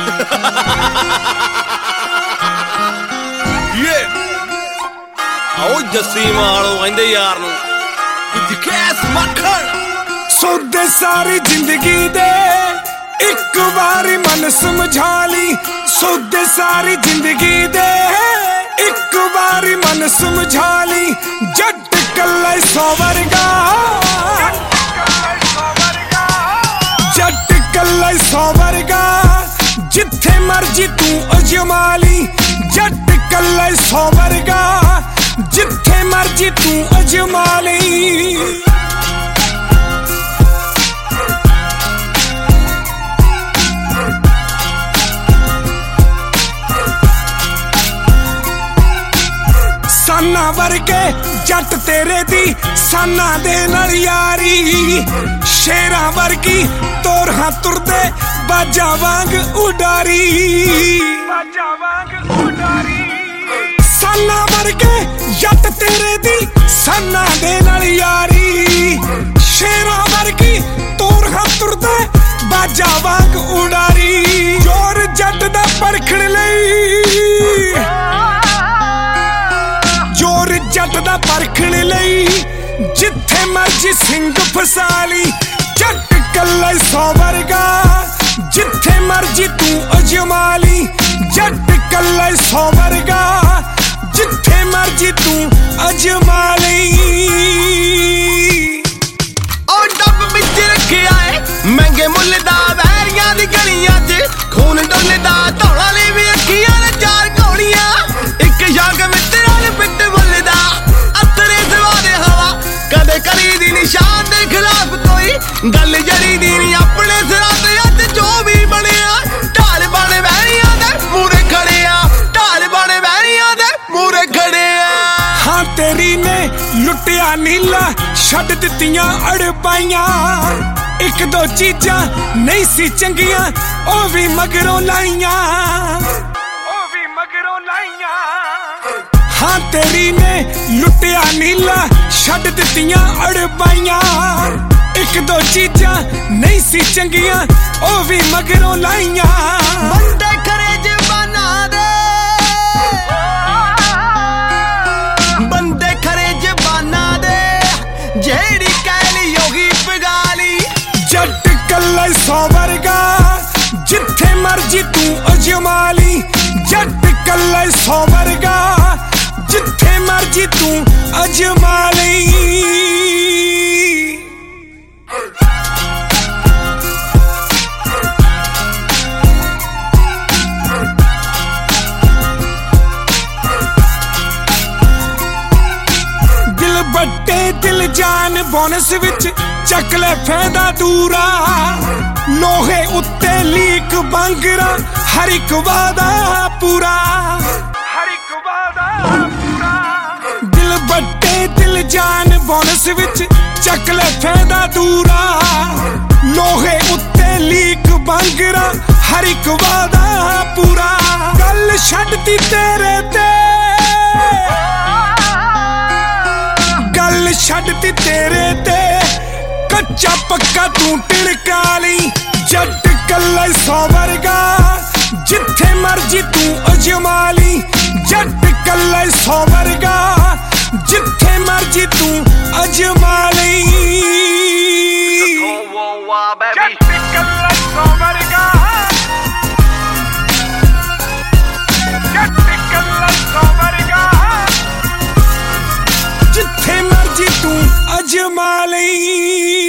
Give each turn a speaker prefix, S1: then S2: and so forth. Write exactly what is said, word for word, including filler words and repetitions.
S1: आओ जस्सी मालो कहंदे यार नूं कुछ कैस मक्खण
S2: सौदे सारी जिंदगी दे एक बारी मन समझा ली। सौदे सारी जिंदगी दे एक बारी मन समझा ली। जट कल्ला सौ वर्गा जट कल्ला सौ वर्गा जिथे मर्जी तू अजमा ली। जट कल्ला सौ वर्गा जिथे मर्जी तू अजमा ली। साना वर्गे जट तेरे दी साना दे नाल यारी। शेरा वर्गी तोरहा तुरदे बाजा वांग उडारी। बाजा वांग उडारी साना वर्गे जट तेरे दी साना दे नाल यारी। शेरा वर्गी तोरहा तुरदे बाजा वांग उडारी। जोर जट दा परखण लई जोर जट दा परखण लई जिथे मर्जी सिंह फसा ली। जट कल्ला सौ वर्गा जिथे मर्जी तू अजमा ली। जट कल्ला सौ वर्गा जिथे मर्जी तू अजमा ली।
S1: ओ डब विच रखिया है महंगे मुल दा वैरियां दी गलियां च खून डुलदा धौला ली भी अखियां ने चार घोड़ियां। एक यंग मित्रा ने पिट बुलदा अतरे सवारे हवा कदे करी दी निशान दे खिलाफ कोई गल जरी दी नहीं। अपने सिरां ते अज जो भी बनिया ढाल बने वैरियां दे मूरे खड़े आ। ढाल बने वैरियां दे मूरे खड़े आ।
S2: हाँ तेरी ने लुटिया नीला छड्ड दित्तियां अड़पाइयां। एक दो चीजां नहीं सी चंगियां ओ भी मगरों लाइयां ओ भी मगरों लाइयां। हाँ तेरी ने लुटिया नीला छड्ड दित्तियां अड़पाइयां। एक दो चीजां नहीं सी चंगियां ओ भी मगरों लाइयां।
S1: बंदे खरे जबाना दे बंदे खरे जबाना दे जेड़ी कैली योगी पगाली।
S2: जट कल्ला सौ वर्गा जिथे मर्जी तू अजमा ली। जट कल्ला सौ वर्गा जिथे मर्जी तू अजमा ली। दिल बट्टे दिल जान बोनस विच चक ले फैदा दूरा। लोहे उत्ते लीक बांगरा हर एक वादा पूरा हर एक वादा पूरा। दिल बट्टे दिल जान बोनस विच चक ले फैदा दूरा। लोहे उत्ते लीक बांगरा हर एक वादा पूरा। गल छड्डती तेरे ते गल छड्डती तेरे ते कच्चा पक्का तू टिड़का ली। जट कल्ला सौ वर्गा जिथे मर्जी तू अजमा ली। जट कल्ला सौ वर्गा जिथे मर्जी तू अजमा ली। जट कल्ला सौ वर्गा जट कल्ला सौ वर्गा जिथे मर्जी तू अजमा ली।